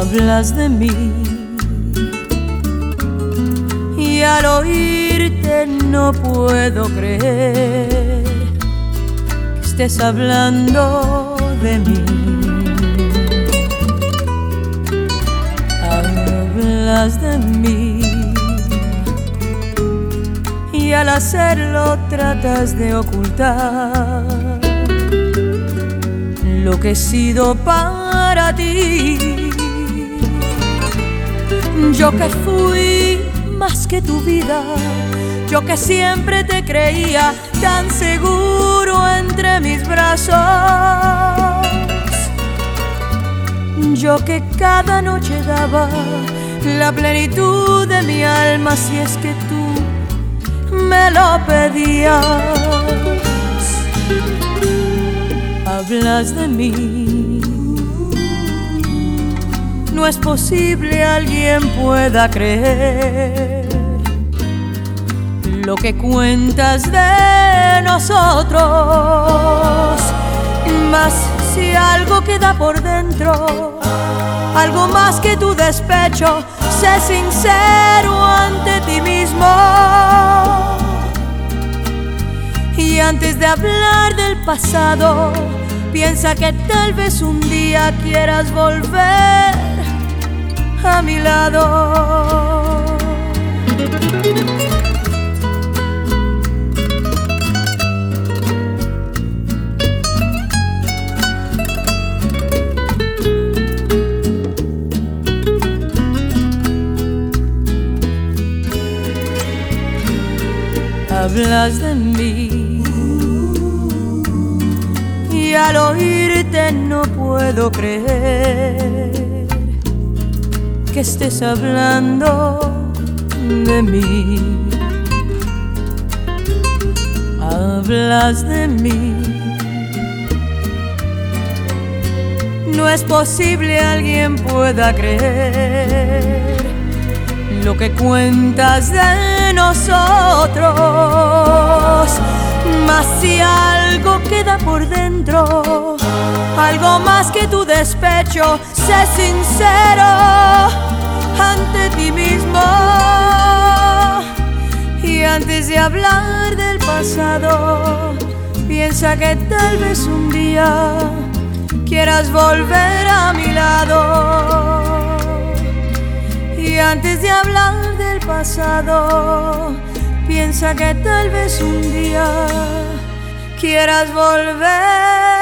Hablas de mí y al oírte no puedo creer que estés hablando de mí. Hablas de mí y al hacerlo tratas de ocultar lo que he sido para ti. Yo que fui más que tu vida, yo que siempre te creía tan seguro entre mis brazos, yo que cada noche daba la plenitud de mi alma si es que tú me lo pedías. Hablas de mí, no es posible alguien pueda creer lo que cuentas de nosotros. Mas si algo queda por dentro, algo más que tu despecho, sé sincero ante ti mismo. Y antes de hablar del pasado, piensa que tal vez un día quieras volver a mi lado. Hablas de mí y al oírte no puedo creer que estés hablando de mí. Hablas de mí, no es posible alguien pueda creer lo que cuentas de nosotros. Mas si algo queda por dentro, algo más que tu despecho, sé sincero ante ti mismo. Y antes de hablar del pasado, piensa que tal vez un día quieras volver a mi lado. Y antes de hablar del pasado, piensa que tal vez un día quieras volver